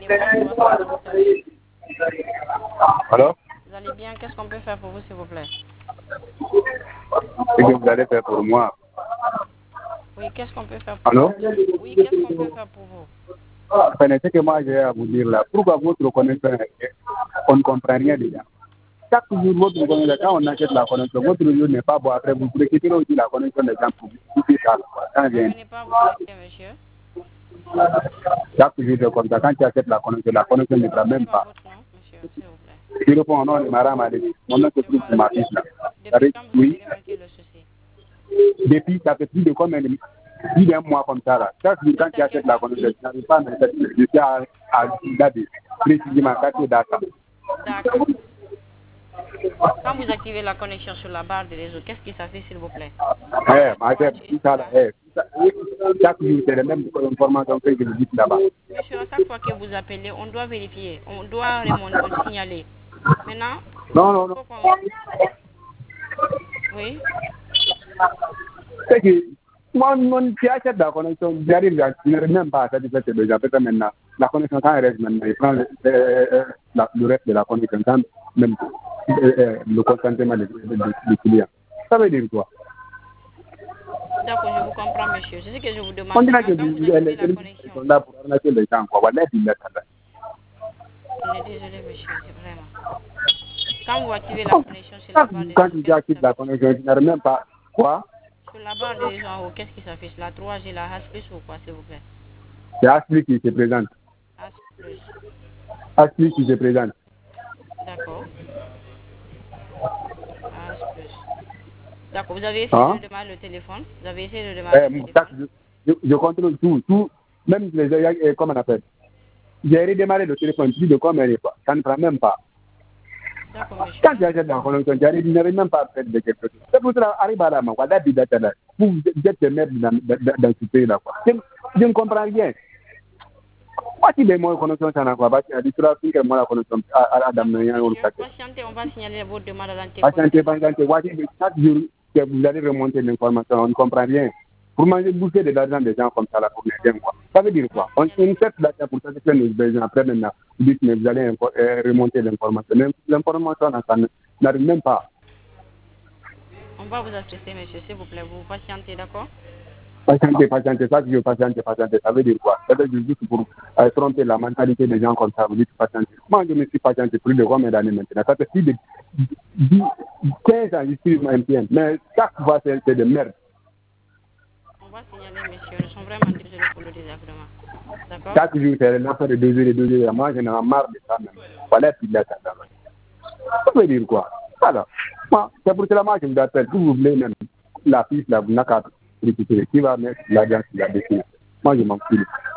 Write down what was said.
Bonjour, c'est le docteur. Alors, Vous allez bien? Qu'est-ce qu'on peut faire pour vous, s'il vous plaît? ce que vous allez faire pour moi. Oui, qu'est-ce qu'on peut faire pour Alors, vous? Oui, qu'est-ce qu'on peut faire pour vous? enfin, ce que moi j'ai à vous dire là, pourquoi votre connexion, on ne comprend rien déjà. Chaque jour, votre connexion, quand on achète la connexion, votre réseau n'est pas bon. Après, vous récupérez aussi la connexion des gens pour vous. Parvenez pas à vous connecter, monsieur. Chaque jour, c'est comme ça. Quand tu achètes la connexion ne prend même Donnez-moi pas. votre nom, monsieur, s'il vous plaît. Je réponds au nom de Madame Adé. Mon nom se trouve sur ma fiche là. Depuis quand vous Oui, avez remarqué le souci? depuis, ça fait plus de combien de plus d'un mois comme ça là. Chaque jour, Vous quand êtes tu à quelle achètes la partie? connexion, tu n'arrives pas à me faire. Je suis à Dade, précisément, quartier Dakar. D'accord. Quand vous activez la connexion sur la barre de réseau, qu'est-ce qui s'affiche, s'il vous plaît? Ma chère, tout ça là, chaque jour, c'est la même information que je vous dis là-bas. Monsieur, à chaque fois que vous appelez, on doit vérifier, on doit signaler. Maintenant, Non. il faut qu'on... Oui, C'est que, moi, tu achètes la connexion, j'arrive, je n'arrive même pas à satisfaire tes besoins. Peut-être maintenant, la connexion, quand elle reste maintenant, il prend le reste de la connexion, quand même le consentement du client. Ça veut dire quoi? d'accord, je vous comprends, monsieur. C'est ce que je vous demande. On dirait Maintenant, que quand vous les activez la services connexion, sont là pour arnaquer les gens, quoi. Voilà, il on est désolé, monsieur, c'est vraiment. Quand vous activez la connexion sur la barre de Quand réseau, tu qu'est-ce qui actives la s'affiche? connexion, tu n'arrives même pas. Quoi? Sur la barre de réseau en haut, qu'est-ce qui s'affiche? La 3G, la H+, ou quoi, s'il vous plaît? C'est Ashley qui se présente. H+. Ashley qui se présente. D'accord. H+. D'accord, vous avez essayé Hein? de démarrer le téléphone? Vous avez essayé de démarrer le téléphone? Je contrôle tout, même les, comment on appelle. J'ai redémarré le téléphone, plus de combien de fois. Ça ne prend même pas. D'accord, monsieur. Quand tu achètes la connexion, tu n'arrives même pas à faire de quelque chose. C'est pour cela, arrive à la main, voilà, vous êtes des merdes dans ce pays-là, quoi. Je ne comprends rien. Moi, si les mots de connexion, ça n'a pas, tu as dit, tu as pris que moi, la connexion, à D'accord, Damien, ou monsieur. Patientez, on va signaler votre demande à l'antenne. patientez, chaque jour que vous allez remonter l'information, on ne comprend rien. Pour manger, bouffer de l'argent des gens comme ça, là, pour les gens, quoi. Ça veut dire quoi? On fait l'argent pour satisfaire nos besoins. Après, maintenant, vous dites, mais vous allez remonter l'information. L'information, ça n'arrive même pas. On va vous assister, monsieur, s'il vous plaît. Vous patientez, d'accord? Patientez, ça que je patientez, ça veut dire quoi? Ça veut dire juste pour tromper la mentalité des gens comme ça, vous dites patientez. Moi, je me suis patienté plus de combien d'années maintenant? Ça fait plus de 15 ans, je suis MTN. Mais chaque fois, c'est de merde. On va signaler, monsieur. Nous sommes vraiment désolés pour le désagrément. D'accord? Chaque jour, c'est l'affaire de 2 heures. Moi, j'en ai marre de ça même. Voilà, puis là, ça veut dire quoi? Alors, moi, c'est pour cela que je vous appelle. Si vous voulez même la piste, là, vous n'avez qu'à récupérer. Qui va mettre l'argent sur la destination? Moi, je m'en fous.